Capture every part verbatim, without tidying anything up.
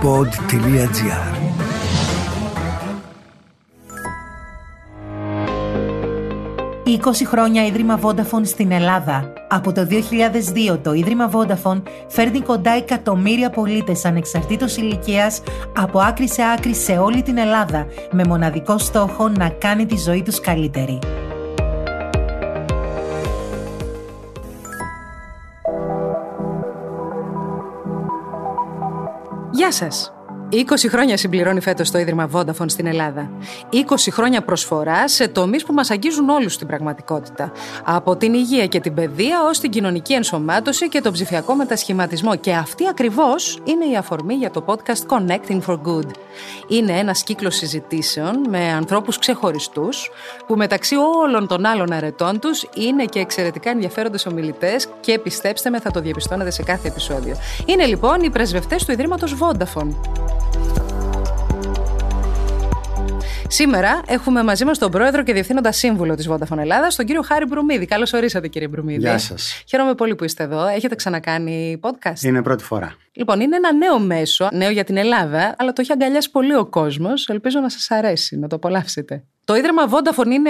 pod τελεία gr. είκοσι χρόνια Ίδρυμα Vodafone στην Ελλάδα. Από το δύο χιλιάδες δύο το Ίδρυμα Vodafone φέρνει κοντά εκατομμύρια πολίτες ανεξαρτήτως ηλικίας από άκρη σε άκρη σε όλη την Ελλάδα, με μοναδικό στόχο να κάνει τη ζωή τους καλύτερη. Γεια σας! είκοσι χρόνια συμπληρώνει φέτος το Ίδρυμα Vodafone στην Ελλάδα. είκοσι χρόνια προσφορά σε τομείς που μας αγγίζουν όλους στην πραγματικότητα. Από την υγεία και την παιδεία ως την κοινωνική ενσωμάτωση και τον ψηφιακό μετασχηματισμό. Και αυτή ακριβώς είναι η αφορμή για το podcast Connecting for Good. Είναι ένας κύκλος συζητήσεων με ανθρώπους ξεχωριστούς που μεταξύ όλων των άλλων αρετών τους είναι και εξαιρετικά ενδιαφέροντες ομιλητές και πιστέψτε με, θα το διαπιστώνετε σε κάθε επεισόδιο. Είναι λοιπόν οι πρεσβευτές του Ιδρύματος Vodafone. Σήμερα έχουμε μαζί μας τον πρόεδρο και διευθύνοντα σύμβουλο της Vodafone Ελλάδας, τον κύριο Χάρη Μπρουμίδη. Καλώς ορίσατε, κύριε Μπρουμίδη. Γεια σας. Χαίρομαι πολύ που είστε εδώ. Έχετε ξανακάνει podcast? Είναι πρώτη φορά. Λοιπόν, είναι ένα νέο μέσο, νέο για την Ελλάδα, αλλά το έχει αγκαλιάσει πολύ ο κόσμος. Ελπίζω να σας αρέσει, να το απολαύσετε. Το Ίδρυμα Vodafone είναι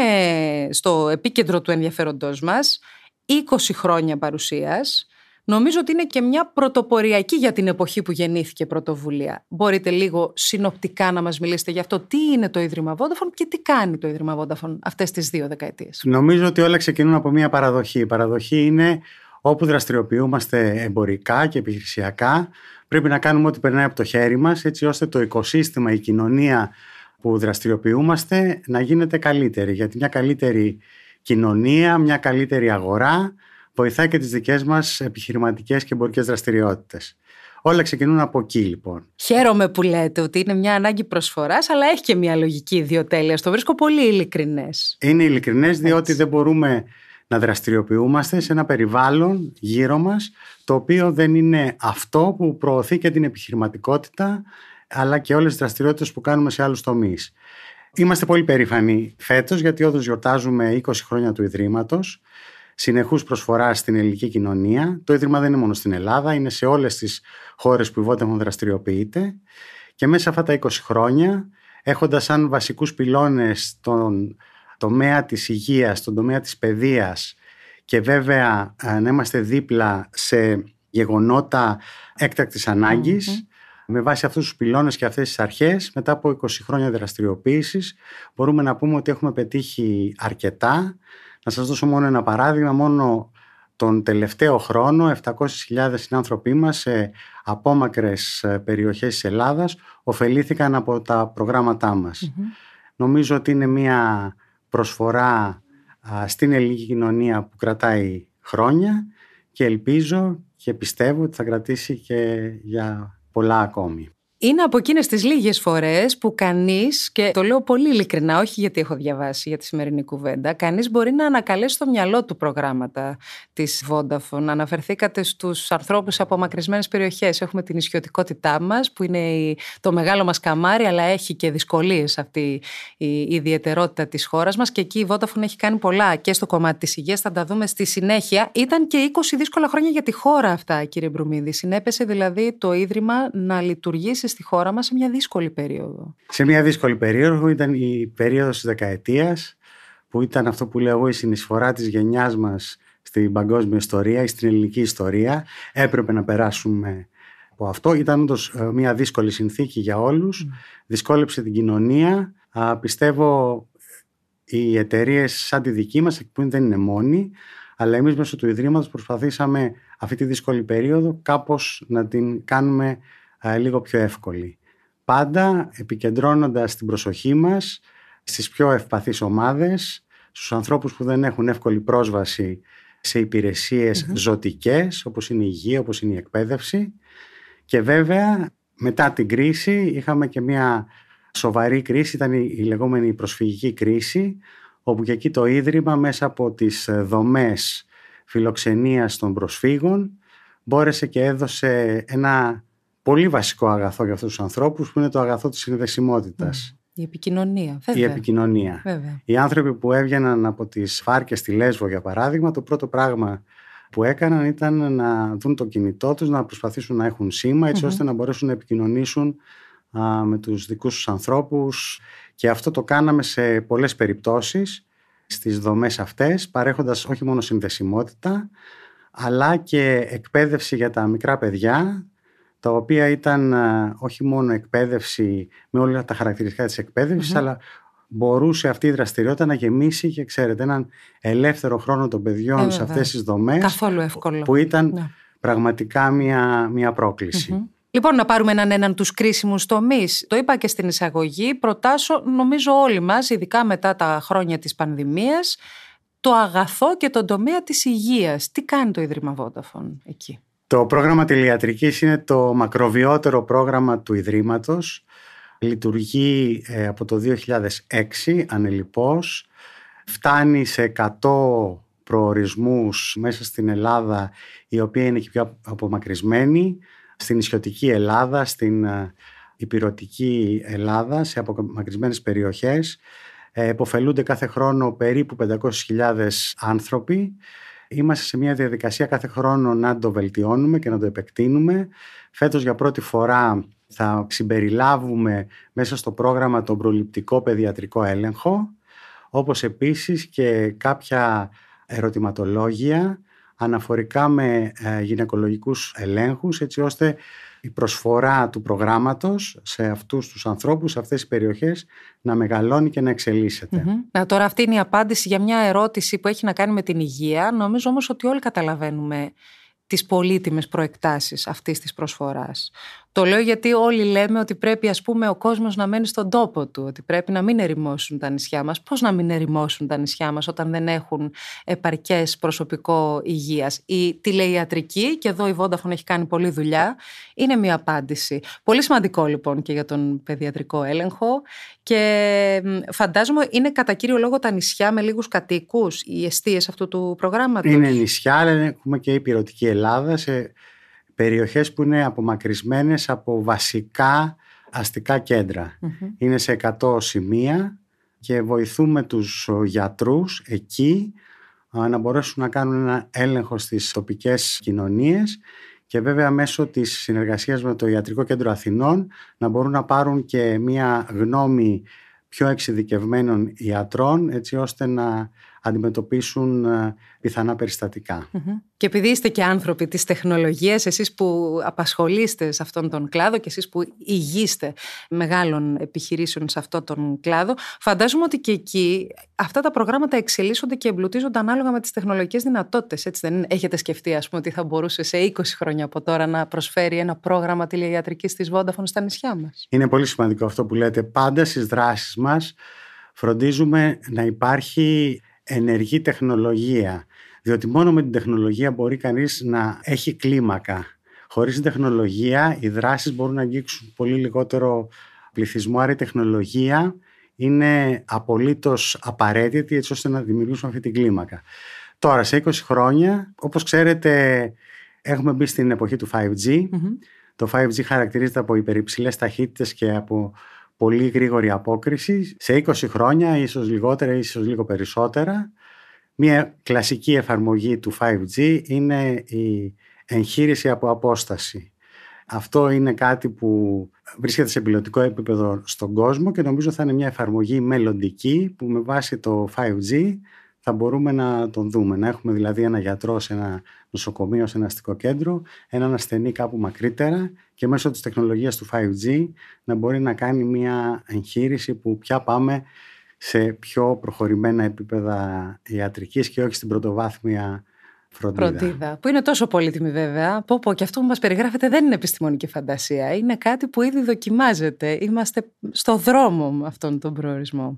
στο επίκεντρο του ενδιαφέροντός μας. είκοσι χρόνια παρουσίας. Νομίζω ότι είναι και μια πρωτοποριακή για την εποχή που γεννήθηκε πρωτοβουλία. Μπορείτε λίγο συνοπτικά να μας μιλήσετε για αυτό? Τι είναι το Ίδρυμα Vodafone και τι κάνει το Ίδρυμα Vodafone αυτές τις δύο δεκαετίες? Νομίζω ότι όλα ξεκινούν από μια παραδοχή. Η παραδοχή είναι όπου δραστηριοποιούμαστε εμπορικά και επιχειρησιακά. Πρέπει να κάνουμε ό,τι περνάει από το χέρι μας, έτσι ώστε το οικοσύστημα, η κοινωνία που δραστηριοποιούμαστε να γίνεται καλύτερη. Γιατί μια καλύτερη κοινωνία, μια καλύτερη αγορά βοηθάει και τις δικές μας επιχειρηματικές και εμπορικές δραστηριότητες. Όλα ξεκινούν από εκεί, λοιπόν. Χαίρομαι που λέτε ότι είναι μια ανάγκη προσφοράς, αλλά έχει και μια λογική ιδιοτέλειας. Το βρίσκω πολύ ειλικρινές. Είναι ειλικρινές διότι Έτσι. δεν μπορούμε να δραστηριοποιούμαστε σε ένα περιβάλλον γύρω μας, το οποίο δεν είναι αυτό που προωθεί και την επιχειρηματικότητα, αλλά και όλες τις δραστηριότητες που κάνουμε σε άλλους τομείς. Είμαστε πολύ περήφανοι φέτος, γιατί όντως γιορτάζουμε είκοσι χρόνια του Ιδρύματος. Συνεχούς προσφορά στην ελληνική κοινωνία. Το Ίδρυμα δεν είναι μόνο στην Ελλάδα, είναι σε όλες τις χώρες που η Vodafone δραστηριοποιείται. Και μέσα αυτά τα είκοσι χρόνια, έχοντας σαν βασικούς πυλώνες τον τομέα της υγείας, τον τομέα της παιδείας και βέβαια να είμαστε δίπλα σε γεγονότα έκτακτης ανάγκης, mm-hmm. με βάση αυτούς τους πυλώνες και αυτές τις αρχές, μετά από είκοσι χρόνια δραστηριοποίησης, μπορούμε να πούμε ότι έχουμε πετύχει αρκετά. Να σας δώσω μόνο ένα παράδειγμα. Μόνο τον τελευταίο χρόνο επτακόσιες χιλιάδες συνάνθρωποι μας σε απόμακρες περιοχές της Ελλάδας ωφελήθηκαν από τα προγράμματά μας. Mm-hmm. Νομίζω ότι είναι μια προσφορά α, στην ελληνική κοινωνία που κρατάει χρόνια και ελπίζω και πιστεύω ότι θα κρατήσει και για πολλά ακόμη. Είναι από εκείνες τις λίγες φορές που κανείς, και το λέω πολύ ειλικρινά, όχι γιατί έχω διαβάσει για τη σημερινή κουβέντα, κανείς μπορεί να ανακαλέσει στο μυαλό του προγράμματα της Vodafone. Αναφερθήκατε στους ανθρώπους από απομακρυσμένες περιοχές. Έχουμε την ισιωτικότητά μας, που είναι το μεγάλο μας καμάρι, αλλά έχει και δυσκολίες αυτή η ιδιαιτερότητα της χώρας μας. Και εκεί η Vodafone έχει κάνει πολλά και στο κομμάτι της υγείας. Θα τα δούμε στη συνέχεια. Ήταν και είκοσι δύσκολα χρόνια για τη χώρα αυτά, κύριε Μπρουμίδη. Συνέπεσε δηλαδή το Ίδρυμα να λειτουργήσει στη χώρα μας σε μια δύσκολη περίοδο. Σε μια δύσκολη περίοδο ήταν η περίοδος της δεκαετίας, που ήταν αυτό που λέω εγώ η συνεισφορά της γενιάς μας στην παγκόσμια ιστορία ή στην ελληνική ιστορία. Έπρεπε να περάσουμε από αυτό. Ήταν όντως μια δύσκολη συνθήκη για όλους. Mm. Δυσκόλεψε την κοινωνία. Α, πιστεύω οι εταιρείες σαν τη δική μας, που δεν είναι μόνοι, αλλά εμείς μέσω του Ιδρύματος προσπαθήσαμε αυτή τη δύσκολη περίοδο κάπως να την κάνουμε λίγο πιο εύκολη. Πάντα επικεντρώνοντας την προσοχή μας στις πιο ευπαθείς ομάδες, στους ανθρώπους που δεν έχουν εύκολη πρόσβαση σε υπηρεσίες mm-hmm. ζωτικές, όπως είναι η υγεία, όπως είναι η εκπαίδευση. Και βέβαια μετά την κρίση είχαμε και μια σοβαρή κρίση, ήταν η, η λεγόμενη προσφυγική κρίση, όπου και εκεί το Ίδρυμα μέσα από τις δομές φιλοξενίας των προσφύγων μπόρεσε και έδωσε ένα πολύ βασικό αγαθό για αυτούς τους ανθρώπους, που είναι το αγαθό της συνδεσιμότητας. Mm. Η επικοινωνία, βέβαια. Η επικοινωνία. Βέβαια. Οι άνθρωποι που έβγαιναν από τις φάρκες στη Λέσβο, για παράδειγμα, το πρώτο πράγμα που έκαναν ήταν να δουν το κινητό τους, να προσπαθήσουν να έχουν σήμα έτσι mm-hmm. ώστε να μπορέσουν να επικοινωνήσουν α, με τους δικούς τους ανθρώπους, και αυτό το κάναμε σε πολλές περιπτώσεις στις δομές αυτές, παρέχοντας όχι μόνο συνδεσιμότητα αλλά και εκπαίδευση για τα μικρά παιδιά, τα οποία ήταν α, όχι μόνο εκπαίδευση με όλα τα χαρακτηριστικά της εκπαίδευσης, mm-hmm. αλλά μπορούσε αυτή η δραστηριότητα να γεμίσει και ξέρετε έναν ελεύθερο χρόνο των παιδιών ε, σε αυτές τις δομές. Καθόλου εύκολο. Που ήταν ναι. πραγματικά μια, μια πρόκληση. Mm-hmm. Λοιπόν, να πάρουμε έναν έναν τους κρίσιμους τομείς. Το είπα και στην εισαγωγή, προτάσω νομίζω όλοι μας, ειδικά μετά τα χρόνια της πανδημίας, το αγαθό και τον τομέα της υγείας. Τι κάνει το Ίδρυμα Vodafone εκεί? Το πρόγραμμα τηλειατρικής είναι το μακροβιότερο πρόγραμμα του Ιδρύματος. Λειτουργεί ε, από το δύο χιλιάδες έξι ανελιπώς, φτάνει σε εκατό προορισμούς μέσα στην Ελλάδα, η οποία είναι και πιο απομακρυσμένη, στην νησιωτική Ελλάδα, στην ε, ηπειρωτική Ελλάδα, σε απομακρυσμένες περιοχές. Ε, εποφελούνται κάθε χρόνο περίπου πεντακόσιες χιλιάδες άνθρωποι. Είμαστε σε μια διαδικασία κάθε χρόνο να το βελτιώνουμε και να το επεκτείνουμε. Φέτος για πρώτη φορά θα συμπεριλάβουμε μέσα στο πρόγραμμα τον προληπτικό παιδιατρικό έλεγχο, όπως επίσης και κάποια ερωτηματολόγια αναφορικά με γυναικολογικούς ελέγχους, έτσι ώστε η προσφορά του προγράμματος σε αυτούς τους ανθρώπους, σε αυτές τις περιοχές, να μεγαλώνει και να εξελίσσεται. Mm-hmm. Να, τώρα αυτή είναι η απάντηση για μια ερώτηση που έχει να κάνει με την υγεία. Νομίζω όμως ότι όλοι καταλαβαίνουμε τις πολύτιμες προεκτάσεις αυτής της προσφοράς. Το λέω γιατί όλοι λέμε ότι πρέπει, ας πούμε, ο κόσμος να μένει στον τόπο του, ότι πρέπει να μην ερημώσουν τα νησιά μας. Πώς να μην ερημώσουν τα νησιά μας όταν δεν έχουν επαρκές προσωπικό υγείας? Η τηλεϊατρική, και εδώ η Vodafone έχει κάνει πολλή δουλειά, είναι μια απάντηση. Πολύ σημαντικό λοιπόν και για τον παιδιατρικό έλεγχο, και φαντάζομαι είναι κατά κύριο λόγο τα νησιά με λίγους κατοίκους οι εστίες αυτού του προγράμματος. Είναι νησιά, αλλά έχουμε και ηπειρωτική Ελλάδα, σε περιοχές που είναι απομακρυσμένες από βασικά αστικά κέντρα. Mm-hmm. Είναι σε εκατό σημεία και βοηθούμε τους γιατρούς εκεί να μπορέσουν να κάνουν ένα έλεγχο στις τοπικές κοινωνίες, και βέβαια μέσω της συνεργασίας με το Ιατρικό Κέντρο Αθηνών να μπορούν να πάρουν και μια γνώμη πιο εξειδικευμένων ιατρών, έτσι ώστε να αντιμετωπίσουν πιθανά περιστατικά. Mm-hmm. Και επειδή είστε και άνθρωποι της τεχνολογίας, εσείς που απασχολείστε σε αυτόν τον κλάδο και εσείς που ηγείστε μεγάλων επιχειρήσεων σε αυτόν τον κλάδο, φαντάζομαι ότι και εκεί αυτά τα προγράμματα εξελίσσονται και εμπλουτίζονται ανάλογα με τις τεχνολογικές δυνατότητες. Έτσι δεν είναι? Έχετε σκεφτεί, ας πούμε, ότι θα μπορούσε σε είκοσι χρόνια από τώρα να προσφέρει ένα πρόγραμμα τηλεϊατρικής της Vodafone στα νησιά μας? Είναι πολύ σημαντικό αυτό που λέτε. Πάντα στις δράσεις μας φροντίζουμε να υπάρχει ενεργή τεχνολογία, διότι μόνο με την τεχνολογία μπορεί κανείς να έχει κλίμακα. Χωρίς την τεχνολογία οι δράσεις μπορούν να αγγίξουν πολύ λιγότερο πληθυσμό, άρα η τεχνολογία είναι απολύτως απαραίτητη έτσι ώστε να δημιουργήσουμε αυτή την κλίμακα. Τώρα σε είκοσι χρόνια, όπως ξέρετε, έχουμε μπει στην εποχή του φάιβ τζι. Mm-hmm. Το φάιβ τζι χαρακτηρίζεται από υπερυψηλές ταχύτητες και από πολύ γρήγορη απόκριση. Σε είκοσι χρόνια, ίσως λιγότερα, ίσως λίγο περισσότερα, μια κλασική εφαρμογή του φάιβ τζι είναι η εγχείρηση από απόσταση. Αυτό είναι κάτι που βρίσκεται σε πιλωτικό επίπεδο στον κόσμο και νομίζω θα είναι μια εφαρμογή μελλοντική που με βάση το φάιβ τζι θα μπορούμε να τον δούμε. Να έχουμε δηλαδή ένα γιατρό σε ένα νοσοκομείο, σε ένα αστικό κέντρο, έναν ασθενή κάπου μακρύτερα και μέσω της τεχνολογίας του φάιβ τζι να μπορεί να κάνει μια εγχείρηση που πια πάμε σε πιο προχωρημένα επίπεδα ιατρικής και όχι στην πρωτοβάθμια φροντίδα. Φροντίδα, που είναι τόσο πολύτιμη βέβαια. Πω πω, και αυτό που μας περιγράφετε δεν είναι επιστημονική φαντασία. Είναι κάτι που ήδη δοκιμάζεται. Είμαστε στο δρόμο με αυτόν τον προορισμό.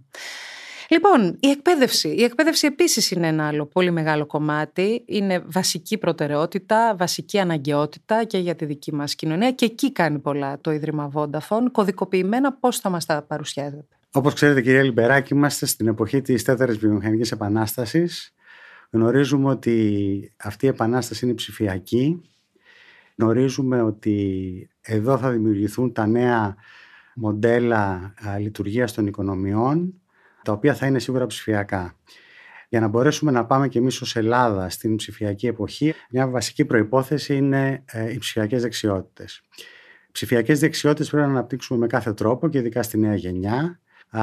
Λοιπόν, η εκπαίδευση. Η εκπαίδευση επίσης είναι ένα άλλο πολύ μεγάλο κομμάτι. Είναι βασική προτεραιότητα, βασική αναγκαιότητα και για τη δική μας κοινωνία. Και εκεί κάνει πολλά το Ίδρυμα Vodafone. Κωδικοποιημένα, πώς θα μας τα παρουσιάζετε? Όπως ξέρετε, κυρία Λιμπεράκη, είμαστε στην εποχή της τέταρτης βιομηχανικής επανάστασης. Γνωρίζουμε ότι αυτή η επανάσταση είναι ψηφιακή. Γνωρίζουμε ότι εδώ θα δημιουργηθούν τα νέα μοντέλα λειτουργίας των οικονομιών, τα οποία θα είναι σίγουρα ψηφιακά. Για να μπορέσουμε να πάμε και εμείς ως Ελλάδα στην ψηφιακή εποχή, μια βασική προϋπόθεση είναι οι ψηφιακές δεξιότητες. Ψηφιακές δεξιότητες πρέπει να αναπτύξουμε με κάθε τρόπο και ειδικά στη νέα γενιά.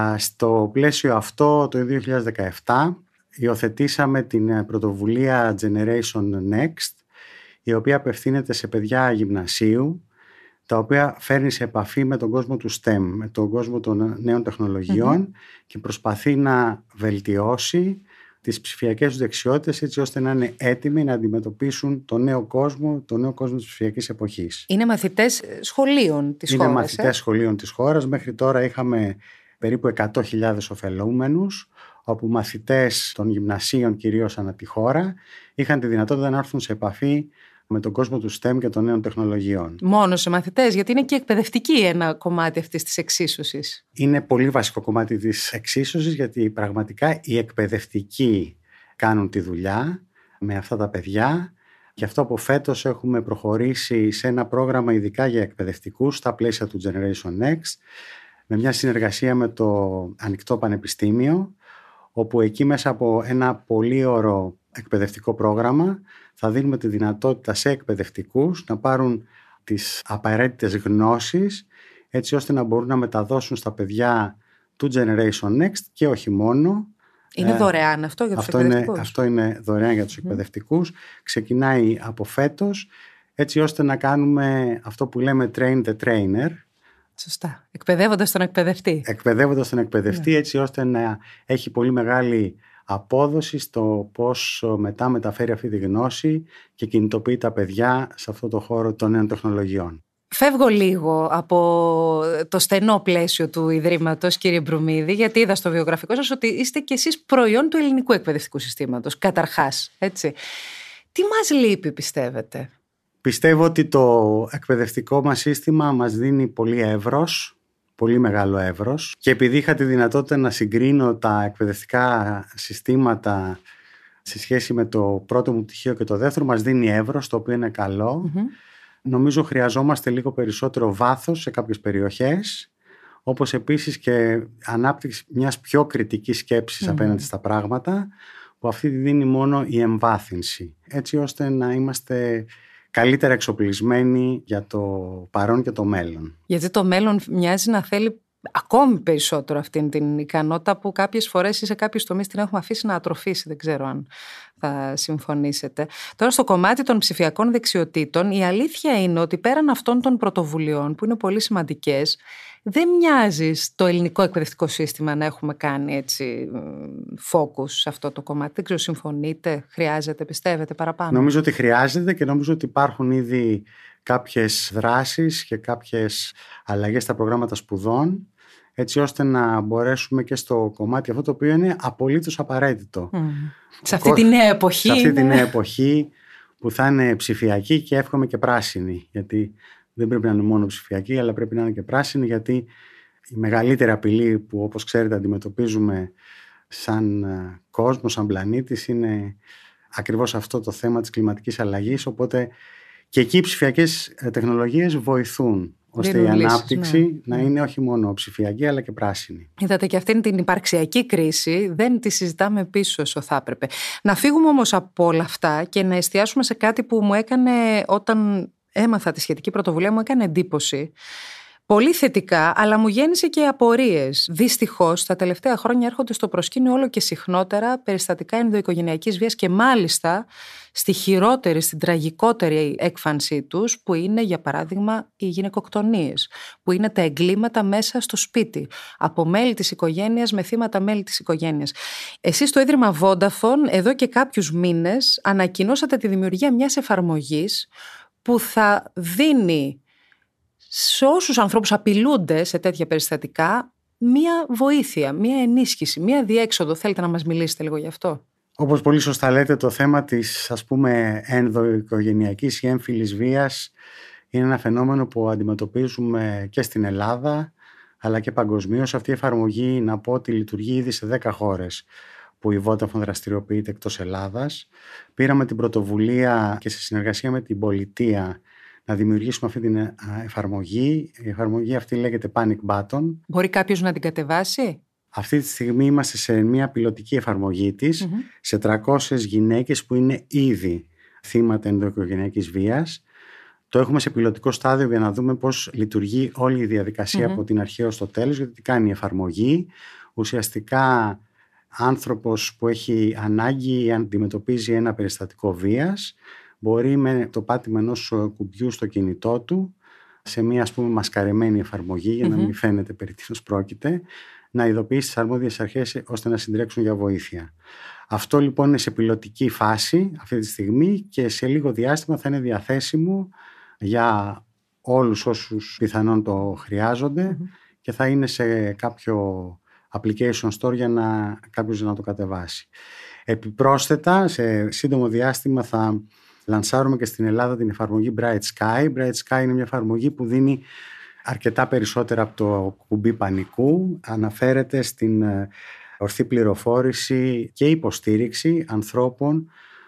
Στο πλαίσιο αυτό, το δύο χιλιάδες δεκαεπτά, υιοθετήσαμε την πρωτοβουλία Generation Next, η οποία απευθύνεται σε παιδιά γυμνασίου, τα οποία φέρνει σε επαφή με τον κόσμο του STEM, με τον κόσμο των νέων τεχνολογιών mm-hmm. και προσπαθεί να βελτιώσει τις ψηφιακές τους δεξιότητες έτσι ώστε να είναι έτοιμοι να αντιμετωπίσουν τον νέο κόσμο, τον νέο κόσμο της ψηφιακής εποχής. Είναι μαθητές σχολείων της είναι χώρας. Είναι μαθητές ε? σχολείων της χώρας. Μέχρι τώρα είχαμε περίπου εκατό χιλιάδες ωφελούμενους, όπου μαθητές των γυμνασίων κυρίως ανά τη χώρα είχαν τη δυνατότητα να έρθουν σε επαφή με τον κόσμο του STEM και των νέων τεχνολογιών. Μόνο σε μαθητές, γιατί είναι και εκπαιδευτική ένα κομμάτι αυτής της εξίσωσης. Είναι πολύ βασικό κομμάτι της εξίσωσης, γιατί πραγματικά οι εκπαιδευτικοί κάνουν τη δουλειά με αυτά τα παιδιά. Γι' αυτό από φέτος έχουμε προχωρήσει σε ένα πρόγραμμα ειδικά για εκπαιδευτικούς στα πλαίσια του Generation Next, με μια συνεργασία με το Ανοιχτό Πανεπιστήμιο, όπου εκεί μέσα από ένα πολύ ωραίο εκπαιδευτικό πρόγραμμα θα δίνουμε τη δυνατότητα σε εκπαιδευτικούς να πάρουν τις απαραίτητες γνώσεις έτσι ώστε να μπορούν να μεταδώσουν στα παιδιά του Generation Next και όχι μόνο. Είναι δωρεάν αυτό για τους αυτό εκπαιδευτικούς? Είναι, αυτό είναι δωρεάν για τους mm. εκπαιδευτικούς. Ξεκινάει από φέτος έτσι ώστε να κάνουμε αυτό που λέμε train the trainer. Σωστά. Εκπαιδεύοντας τον εκπαιδευτή. Εκπαιδεύοντας τον εκπαιδευτή yeah. έτσι ώστε να έχει πολύ μεγάλη απόδοση στο πώς μετά μεταφέρει αυτή τη γνώση και κινητοποιεί τα παιδιά σε αυτό το χώρο των νέων τεχνολογιών. Φεύγω λίγο από το στενό πλαίσιο του Ιδρύματος, κύριε Μπρουμίδη, γιατί είδα στο βιογραφικό σας ότι είστε κι εσείς προϊόν του ελληνικού εκπαιδευτικού συστήματος, καταρχάς, έτσι. Τι μας λείπει, πιστεύετε? Πιστεύω ότι το εκπαιδευτικό μας σύστημα μας δίνει πολύ εύρος, πολύ μεγάλο εύρος, και επειδή είχα τη δυνατότητα να συγκρίνω τα εκπαιδευτικά συστήματα σε σχέση με το πρώτο μου πτυχίο και το δεύτερο, μας δίνει εύρος, το οποίο είναι καλό. Mm-hmm. Νομίζω χρειαζόμαστε λίγο περισσότερο βάθος σε κάποιες περιοχές, όπως επίσης και ανάπτυξη μιας πιο κριτικής σκέψης mm-hmm. απέναντι στα πράγματα, που αυτή τη δίνει μόνο η εμβάθυνση, έτσι ώστε να είμαστε καλύτερα εξοπλισμένοι για το παρόν και το μέλλον. Γιατί το μέλλον μοιάζει να θέλει ακόμη περισσότερο αυτήν την ικανότητα που κάποιες φορές ή σε κάποιους τομείς την έχουμε αφήσει να ατροφήσει. Δεν ξέρω αν θα συμφωνήσετε. Τώρα στο κομμάτι των ψηφιακών δεξιοτήτων, η αλήθεια είναι ότι πέραν αυτών των πρωτοβουλειών που είναι πολύ σημαντικές, δεν μοιάζει στο ελληνικό εκπαιδευτικό σύστημα να έχουμε κάνει έτσι focus σε αυτό το κομμάτι. Δεν ξέρω, συμφωνείτε, χρειάζεται, πιστεύετε παραπάνω? Νομίζω ότι χρειάζεται και νομίζω ότι υπάρχουν ήδη κάποιες δράσεις και κάποιες αλλαγές στα προγράμματα σπουδών, έτσι ώστε να μπορέσουμε και στο κομμάτι αυτό το οποίο είναι απολύτως απαραίτητο. Mm. Σε αυτή τη νέα εποχή. Σε αυτή τη νέα εποχή που θα είναι ψηφιακή και εύχομαι και πράσινη, γιατί δεν πρέπει να είναι μόνο ψηφιακή, αλλά πρέπει να είναι και πράσινη, γιατί η μεγαλύτερη απειλή που, όπως ξέρετε, αντιμετωπίζουμε σαν κόσμο, σαν πλανήτης, είναι ακριβώς αυτό το θέμα της κλιματικής αλλαγής, οπότε και εκεί οι ψηφιακές τεχνολογίες βοηθούν ώστε η ανάπτυξη λύσεις, ναι. να είναι όχι μόνο ψηφιακή αλλά και πράσινη. Είδατε, και αυτήν την υπαρξιακή κρίση δεν τη συζητάμε πίσω όσο θα έπρεπε. Να φύγουμε όμως από όλα αυτά και να εστιάσουμε σε κάτι που μου έκανε, όταν έμαθα τη σχετική πρωτοβουλία, μου έκανε εντύπωση. Πολύ θετικά, αλλά μου γέννησε και απορίες. Δυστυχώς, τα τελευταία χρόνια έρχονται στο προσκήνιο όλο και συχνότερα περιστατικά ενδοοικογενειακής βίας και μάλιστα στη χειρότερη, στην τραγικότερη έκφανσή τους, που είναι, για παράδειγμα, οι γυναικοκτονίες, που είναι τα εγκλήματα μέσα στο σπίτι, από μέλη της οικογένειας με θύματα μέλη της οικογένειας. Εσείς στο Ίδρυμα Vodafone, εδώ και κάποιους μήνες, ανακοινώσατε τη δημιουργία μιας εφαρμογής που θα δίνει σε όσους ανθρώπους απειλούνται σε τέτοια περιστατικά μία βοήθεια, μία ενίσχυση, μία διέξοδο. Θέλετε να μας μιλήσετε λίγο γι' αυτό? Όπως πολύ σωστά λέτε, το θέμα της, ας πούμε, ενδοοικογενειακής ή έμφυλης βίας είναι ένα φαινόμενο που αντιμετωπίζουμε και στην Ελλάδα αλλά και παγκοσμίως. Αυτή η εφαρμογή, να πω ότι λειτουργεί ήδη σε δέκα χώρες που η Vodafone δραστηριοποιείται εκτός Ελλάδας. Πήραμε την πρωτοβουλία και σε συνεργασία με την πολιτεία να δημιουργήσουμε αυτή την εφαρμογή. Η εφαρμογή αυτή λέγεται Panic Button. Μπορεί κάποιος να την κατεβάσει? Αυτή τη στιγμή είμαστε σε μια πιλωτική εφαρμογή της, mm-hmm. σε τριακόσιες γυναίκες που είναι ήδη θύματα ενδοοικογενειακής βίας. Το έχουμε σε πιλωτικό στάδιο για να δούμε πώς λειτουργεί όλη η διαδικασία mm-hmm. από την αρχή ως το τέλος, γιατί τι κάνει η εφαρμογή. Ουσιαστικά άνθρωπος που έχει ανάγκη ή αντιμετωπίζει ένα περιστατικό βίας μπορεί με το πάτημα ενός κουμπιού στο κινητό του, σε μια ας πούμε μασκαρεμένη εφαρμογή για να mm-hmm. μην φαίνεται περί τίνος πρόκειται, να ειδοποιήσει τις αρμόδιες αρχές ώστε να συντρέξουν για βοήθεια. Αυτό λοιπόν είναι σε πιλωτική φάση αυτή τη στιγμή και σε λίγο διάστημα θα είναι διαθέσιμο για όλους όσους πιθανόν το χρειάζονται mm-hmm. και θα είναι σε κάποιο application store για να κάποιος να το κατεβάσει. Επιπρόσθετα, σε σύντομο διάστημα θα λανσάρουμε και στην Ελλάδα την εφαρμογή Bright Sky. Bright Sky είναι μια εφαρμογή που δίνει αρκετά περισσότερα από το κουμπί πανικού. Αναφέρεται στην ορθή πληροφόρηση και υποστήριξη ανθρώπων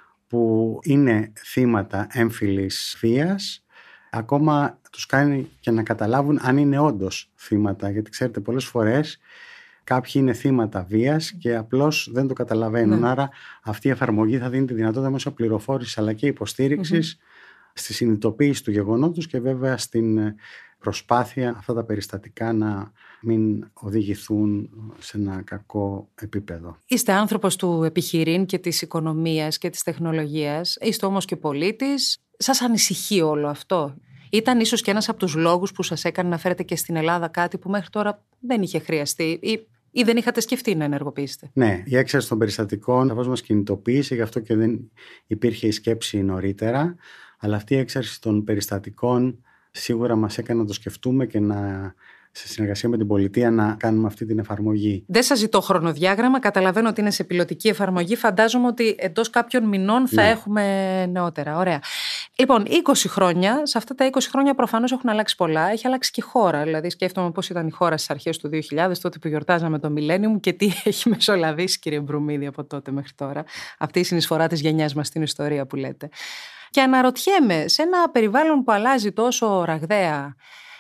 που είναι θύματα έμφυλης βίας. Ακόμα τους κάνει και να καταλάβουν αν είναι όντως θύματα, γιατί ξέρετε πολλές φορές κάποιοι είναι θύματα βίας και απλώς δεν το καταλαβαίνουν. Ναι. Άρα αυτή η εφαρμογή θα δίνει τη δυνατότητα μέσω πληροφόρησης αλλά και υποστήριξης mm-hmm. στη συνειδητοποίηση του γεγονότος και βέβαια στην προσπάθεια αυτά τα περιστατικά να μην οδηγηθούν σε ένα κακό επίπεδο. Είστε άνθρωπος του επιχειρήν και της οικονομίας και της τεχνολογίας, είστε όμως και πολίτης. Σας ανησυχεί όλο αυτό? Ήταν ίσως και ένας από τους λόγους που σας έκανε να φέρετε και στην Ελλάδα κάτι που μέχρι τώρα δεν είχε χρειαστεί ή, ή δεν είχατε σκεφτεί να ενεργοποιήσετε? Ναι, η έξαρση των περιστατικών σαφώς μας κινητοποίησε, γι' αυτό και δεν υπήρχε η σκέψη νωρίτερα, αλλά αυτή η έξαρση των περιστατικών σίγουρα μας έκανε να το σκεφτούμε και να, σε συνεργασία με την πολιτεία, να κάνουμε αυτή την εφαρμογή. Δεν σας ζητώ χρονοδιάγραμμα, καταλαβαίνω ότι είναι σε πιλωτική εφαρμογή. Φαντάζομαι ότι εντός κάποιων μηνών θα ναι. έχουμε νεότερα. Ωραία. Λοιπόν, είκοσι χρόνια, σε αυτά τα είκοσι χρόνια προφανώς έχουν αλλάξει πολλά. Έχει αλλάξει και η χώρα. Δηλαδή, σκέφτομαι πώς ήταν η χώρα στις αρχές του δύο χιλιάδες, τότε που γιορτάζαμε το Millennium και τι έχει μεσολαβήσει, κύριε Μπρουμίδη, από τότε μέχρι τώρα. Αυτή η συνεισφορά της γενιάς μας στην ιστορία που λέτε. Και αναρωτιέμαι, σε ένα περιβάλλον που αλλάζει τόσο ραγδαία,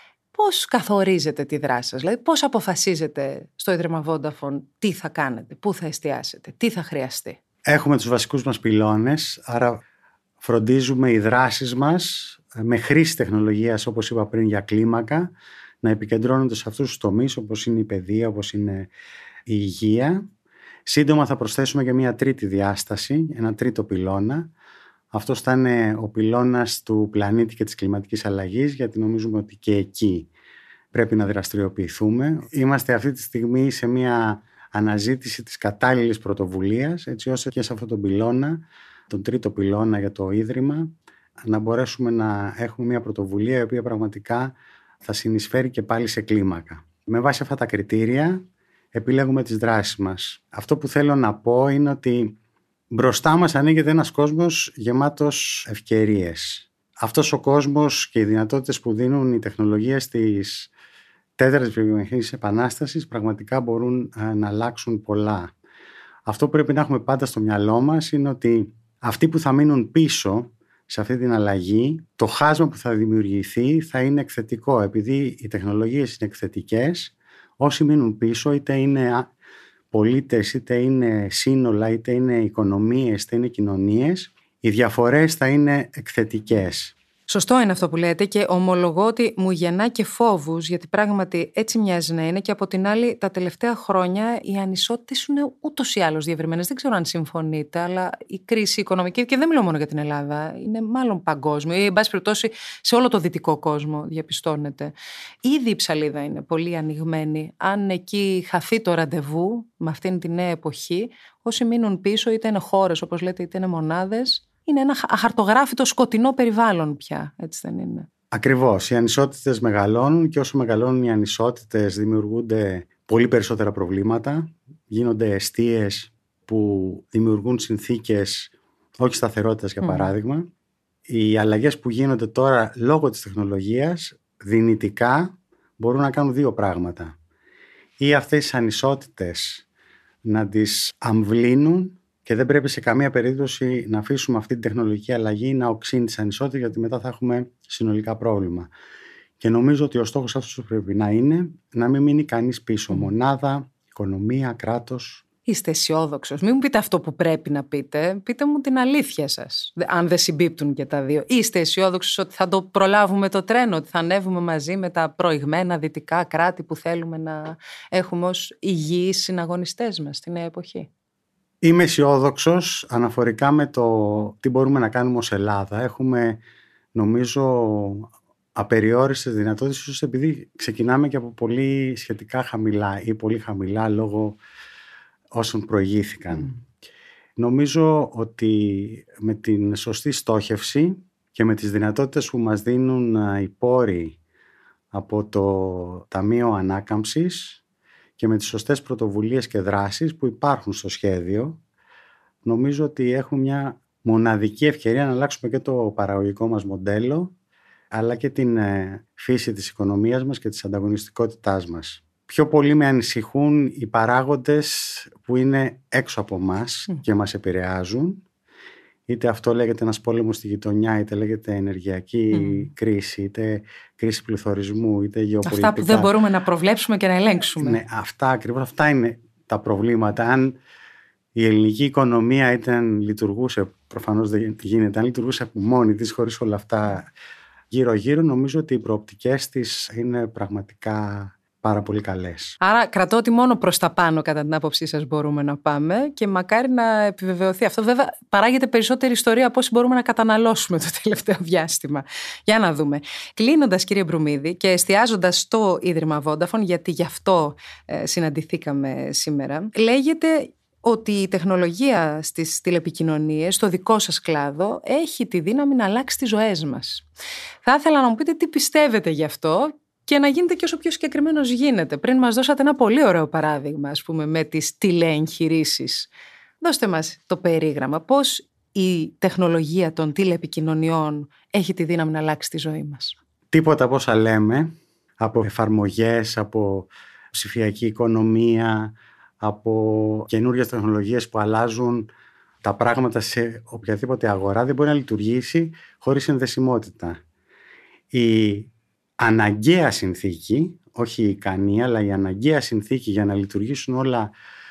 πώς καθορίζετε τη δράση σας? Δηλαδή, πώς αποφασίζετε στο Ίδρυμα Vodafone τι θα κάνετε, πού θα εστιάσετε, τι θα χρειαστεί? Έχουμε τους βασικούς μας πυλώνες, άρα φροντίζουμε οι δράσεις μας με χρήση τεχνολογίας, όπως είπα πριν, για κλίμακα, να επικεντρώνονται σε αυτούς τους τομείς, όπως είναι η παιδεία, όπως είναι η υγεία. Σύντομα θα προσθέσουμε και μια τρίτη διάσταση, ένα τρίτο πυλώνα. Αυτός θα είναι ο πυλώνας του πλανήτη και της κλιματικής αλλαγής, γιατί νομίζουμε ότι και εκεί πρέπει να δραστηριοποιηθούμε. Είμαστε αυτή τη στιγμή σε μια αναζήτηση της κατάλληλης πρωτοβουλίας, έτσι ώστε και σε αυτόν τον πυλώνα, τον τρίτο πυλώνα για το Ίδρυμα, να μπορέσουμε να έχουμε μια πρωτοβουλία η οποία πραγματικά θα συνεισφέρει και πάλι σε κλίμακα. Με βάση αυτά τα κριτήρια επιλέγουμε τις δράσεις μας. Αυτό που θέλω να πω είναι ότι μπροστά μας ανοίγεται ένας κόσμος γεμάτος ευκαιρίες. Αυτός ο κόσμος και οι δυνατότητες που δίνουν οι τεχνολογίες της τέταρτης βιομηχανικής επανάστασης πραγματικά μπορούν να αλλάξουν πολλά. Αυτό που πρέπει να έχουμε πάντα στο μυαλό μας είναι ότι αυτοί που θα μείνουν πίσω σε αυτή την αλλαγή, το χάσμα που θα δημιουργηθεί θα είναι εκθετικό. Επειδή οι τεχνολογίες είναι εκθετικές, όσοι μείνουν πίσω, είτε είναι πολίτες, είτε είναι σύνολα, είτε είναι οικονομίες, είτε είναι κοινωνίες, οι διαφορές θα είναι εκθετικές. Σωστό είναι αυτό που λέτε και ομολογώ ότι μου γεννά και φόβους, γιατί πράγματι έτσι μοιάζει να είναι, και από την άλλη τα τελευταία χρόνια οι ανισότητες είναι ούτως ή άλλως διευρυμένες. Δεν ξέρω αν συμφωνείτε, αλλά η κρίση οικονομική, και δεν μιλώ μόνο για την Ελλάδα, είναι μάλλον παγκόσμιο ή εν πάση περιπτώσει σε όλο το δυτικό κόσμο διαπιστώνεται. Ήδη η ψαλίδα είναι πολύ ανοιγμένη. Αν εκεί χαθεί το ραντεβού με αυτήν την νέα εποχή, όσοι μείνουν πίσω, είτε είναι χώρες όπως λέτε, είτε είναι μονάδες, είναι ένα αχαρτογράφητο σκοτεινό περιβάλλον πια, έτσι δεν είναι? Ακριβώς. Οι ανισότητες μεγαλώνουν και όσο μεγαλώνουν οι ανισότητες δημιουργούνται πολύ περισσότερα προβλήματα. Γίνονται εστίες που δημιουργούν συνθήκες όχι σταθερότητας, για παράδειγμα. Mm. Οι αλλαγές που γίνονται τώρα λόγω της τεχνολογίας δυνητικά μπορούν να κάνουν δύο πράγματα. Ή αυτές τις ανισότητες να τις αμβλύνουν, και δεν πρέπει σε καμία περίπτωση να αφήσουμε αυτή την τεχνολογική αλλαγή να οξύνει τις ανισότητες, γιατί μετά θα έχουμε συνολικά πρόβλημα. Και νομίζω ότι ο στόχος αυτός πρέπει να είναι να μην μείνει κανείς πίσω. Μονάδα, οικονομία, κράτος. Είστε αισιόδοξος. Μην μου πείτε αυτό που πρέπει να πείτε. Πείτε μου την αλήθεια σας. Αν δεν συμπίπτουν και τα δύο. Είστε αισιόδοξος ότι θα το προλάβουμε το τρένο, ότι θα ανέβουμε μαζί με τα προηγμένα δυτικά κράτη που θέλουμε να έχουμε ως υγιείς συναγωνιστές μας στη νέα εποχή? Είμαι αισιόδοξος αναφορικά με το τι μπορούμε να κάνουμε ως Ελλάδα. Έχουμε, νομίζω, απεριόριστες δυνατότητες, ίσως επειδή ξεκινάμε και από πολύ σχετικά χαμηλά ή πολύ χαμηλά λόγω όσων προηγήθηκαν. Mm. Νομίζω ότι με την σωστή στόχευση και με τις δυνατότητες που μας δίνουν οι πόροι από το Ταμείο Ανάκαμψης και με τις σωστές πρωτοβουλίες και δράσεις που υπάρχουν στο σχέδιο, νομίζω ότι έχουμε μια μοναδική ευκαιρία να αλλάξουμε και το παραγωγικό μας μοντέλο, αλλά και την φύση της οικονομίας μας και της ανταγωνιστικότητάς μας. Πιο πολύ με ανησυχούν οι παράγοντες που είναι έξω από μας mm. και μας επηρεάζουν. Είτε αυτό λέγεται ένας πόλεμος στη γειτονιά, είτε λέγεται ενεργειακή mm. κρίση, είτε κρίση πληθωρισμού, είτε γεωπολιτικά. Αυτά που δεν μπορούμε να προβλέψουμε και να ελέγξουμε. Ναι, αυτά ακριβώς, αυτά είναι τα προβλήματα. Αν η ελληνική οικονομία ήταν, λειτουργούσε, προφανώς δεν γίνεται, αν λειτουργούσε από μόνη της χωρίς όλα αυτά γύρω-γύρω, νομίζω ότι οι προοπτικές της είναι πραγματικά πάρα πολύ καλές. Άρα κρατώ ότι μόνο προς τα πάνω κατά την άποψή σας μπορούμε να πάμε και μακάρι να επιβεβαιωθεί αυτό. Βέβαια παράγεται περισσότερη ιστορία από όσοι μπορούμε να καταναλώσουμε το τελευταίο διάστημα. Για να δούμε. Κλείνοντας, κύριε Μπρουμίδη, και εστιάζοντας στο Ίδρυμα Vodafone, γιατί γι' αυτό ε, συναντηθήκαμε σήμερα, λέγεται ότι η τεχνολογία στις τηλεπικοινωνίες, στο δικό σας κλάδο, έχει τη δύναμη να αλλάξει τις ζωές μας. Θα ήθελα να μου πείτε τι πιστεύετε γι' αυτό και να γίνετε και όσο πιο συγκεκριμένος γίνεται. Πριν μας δώσατε ένα πολύ ωραίο παράδειγμα, ας πούμε, με τις τηλεεγχειρήσεις. Δώστε μας το περίγραμμα. Πώς η τεχνολογία των τηλεπικοινωνιών έχει τη δύναμη να αλλάξει τη ζωή μας? Τίποτα από όσα λέμε, από εφαρμογές, από ψηφιακή οικονομία, από καινούριες τεχνολογίες που αλλάζουν τα πράγματα σε οποιαδήποτε αγορά, δεν μπορεί να λειτουργήσει χωρίς συνδεσιμότητα. Η αναγκαία συνθήκη, όχι η ικανή, αλλά η αναγκαία συνθήκη για να λειτουργήσουν όλα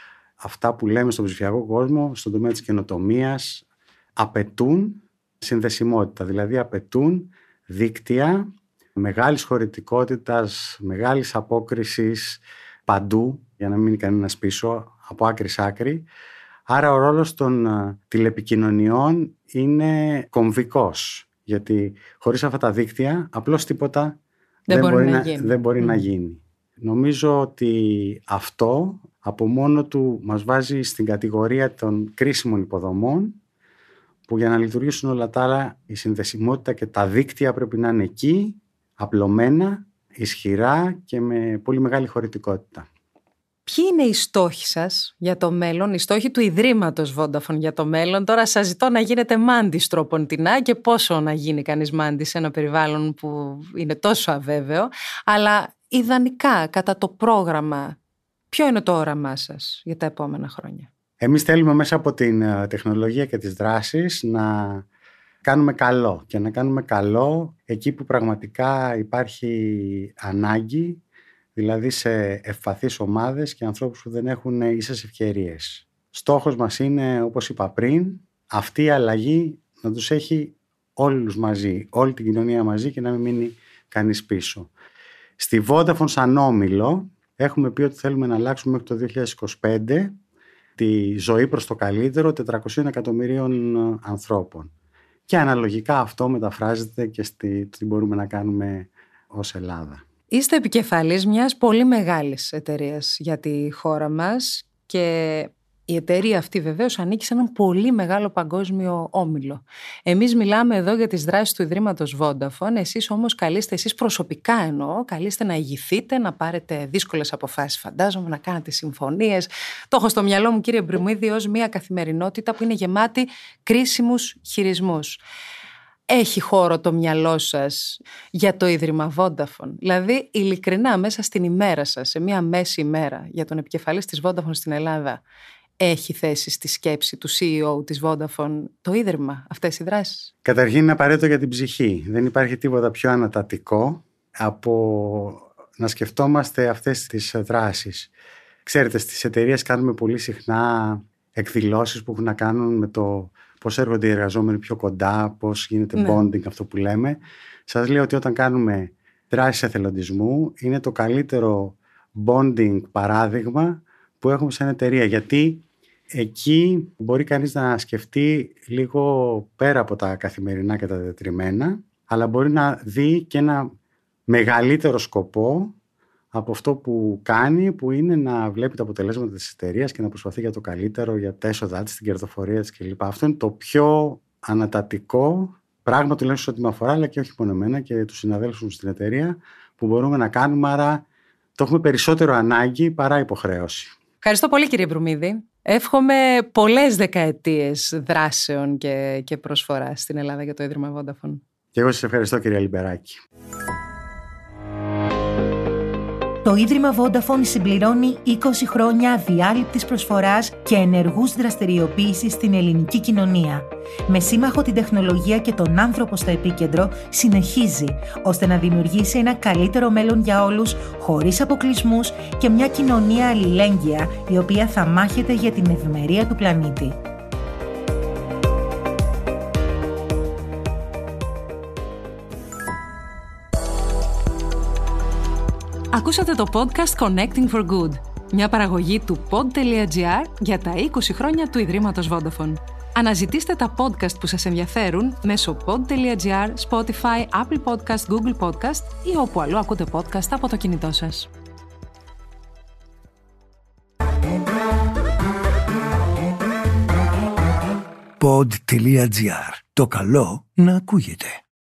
αυτά που λέμε στον ψηφιακό κόσμο, στον τομέα της καινοτομίας, απαιτούν συνδεσιμότητα, δηλαδή απαιτούν δίκτυα μεγάλης χωρητικότητας, μεγάλης απόκρισης παντού, για να μην μείνει κανένας πίσω, από άκρη σ' άκρη. Άρα ο ρόλος των τηλεπικοινωνιών είναι κομβικός, γιατί χωρίς αυτά τα δίκτυα απλώς τίποτα δεν, δεν μπορεί, να, γίνει. Δεν μπορεί mm. να γίνει. Νομίζω ότι αυτό από μόνο του μας βάζει στην κατηγορία των κρίσιμων υποδομών, που για να λειτουργήσουν όλα τα άλλα η συνδεσιμότητα και τα δίκτυα πρέπει να είναι εκεί, απλωμένα, ισχυρά και με πολύ μεγάλη χωρητικότητα. Ποιοι είναι οι στόχοι σας για το μέλλον, οι στόχοι του Ιδρύματος Vodafone για το μέλλον? Τώρα σας ζητώ να γίνετε μάντης τροποντινά, και πόσο να γίνει κανείς μάντης σε ένα περιβάλλον που είναι τόσο αβέβαιο, αλλά ιδανικά κατά το πρόγραμμα, ποιο είναι το όραμά σας για τα επόμενα χρόνια? Εμείς θέλουμε μέσα από την τεχνολογία και τις δράσεις να κάνουμε καλό, και να κάνουμε καλό εκεί που πραγματικά υπάρχει ανάγκη, δηλαδή σε ευπαθείς ομάδες και ανθρώπους που δεν έχουν ίσες ευκαιρίες. Στόχος μας είναι, όπως είπα πριν, αυτή η αλλαγή να τους έχει όλους μαζί, όλη την κοινωνία μαζί, και να μην μείνει κανείς πίσω. Στη Vodafone σαν όμιλο έχουμε πει ότι θέλουμε να αλλάξουμε μέχρι το δύο χιλιάδες είκοσι πέντε τη ζωή προς το καλύτερο τετρακοσίων εκατομμυρίων ανθρώπων. Και αναλογικά αυτό μεταφράζεται και στη τι μπορούμε να κάνουμε ως Ελλάδα. Είστε επικεφαλής μιας πολύ μεγάλης εταιρείας για τη χώρα μας, και η εταιρεία αυτή βεβαίως ανήκει σε έναν πολύ μεγάλο παγκόσμιο όμιλο. Εμείς μιλάμε εδώ για τις δράσεις του Ιδρύματος Vodafone, εσείς όμως καλείστε, εσείς προσωπικά εννοώ, καλείστε να ηγηθείτε, να πάρετε δύσκολες αποφάσεις, φαντάζομαι, να κάνετε συμφωνίες. Το έχω στο μυαλό μου, κύριε Μπρουμίδη, ως μια καθημερινότητα που είναι γεμάτη κρίσιμους χειρισμούς. Έχει χώρο το μυαλό σας για το Ίδρυμα Vodafone? Δηλαδή, ειλικρινά, μέσα στην ημέρα σας, σε μια μέση ημέρα για τον επικεφαλής της Vodafone στην Ελλάδα, έχει θέση στη σκέψη του σι ι ο της Vodafone το Ίδρυμα, αυτές οι δράσεις? Καταρχήν είναι απαραίτητο για την ψυχή. Δεν υπάρχει τίποτα πιο ανατατικό από να σκεφτόμαστε αυτές τις δράσεις. Ξέρετε, στις εταιρείες κάνουμε πολύ συχνά εκδηλώσεις που έχουν να κάνουν με το πώς έρχονται οι εργαζόμενοι πιο κοντά, πώς γίνεται ναι. bonding, αυτό που λέμε. Σας λέω ότι όταν κάνουμε δράσεις εθελοντισμού είναι το καλύτερο bonding παράδειγμα που έχουμε σαν εταιρεία, γιατί εκεί μπορεί κανείς να σκεφτεί λίγο πέρα από τα καθημερινά και τα τετριμμένα, αλλά μπορεί να δει και ένα μεγαλύτερο σκοπό από αυτό που κάνει, που είναι να βλέπει τα αποτελέσματα της εταιρείας και να προσπαθεί για το καλύτερο, για τα έσοδά της, την κερδοφορία της κλπ. Αυτό είναι το πιο ανατατικό πράγμα, τουλάχιστον ό,τι με αφορά, αλλά και όχι μόνο εμένα και τους συναδέλφους μου στην εταιρεία, που μπορούμε να κάνουμε, άρα το έχουμε περισσότερο ανάγκη παρά υποχρέωση. Ευχαριστώ πολύ, κύριε Μπρουμίδη. Εύχομαι πολλές δεκαετίες δράσεων και, και προσφοράς στην Ελλάδα για το Ίδρυμα Vodafone. Και εγώ σας ευχαριστώ, κυρία Λιμπεράκη. Το Ίδρυμα Vodafone συμπληρώνει είκοσι χρόνια αδιάλειπτης προσφοράς και ενεργούς δραστηριοποίησης στην ελληνική κοινωνία. Με σύμμαχο την τεχνολογία και τον άνθρωπο στο επίκεντρο, συνεχίζει ώστε να δημιουργήσει ένα καλύτερο μέλλον για όλους, χωρίς αποκλεισμούς και μια κοινωνία αλληλέγγυα, η οποία θα μάχεται για την ευημερία του πλανήτη. Ακούσατε το podcast Connecting for Good, μια παραγωγή του pod.gr για τα είκοσι χρόνια του Ιδρύματος Vodafone. Αναζητήστε τα podcast που σας ενδιαφέρουν μέσω pod.gr, Spotify, Apple Podcast, Google Podcast ή όπου αλλού ακούτε podcast από το κινητό σας. pod.gr. Το καλό να ακούγεται.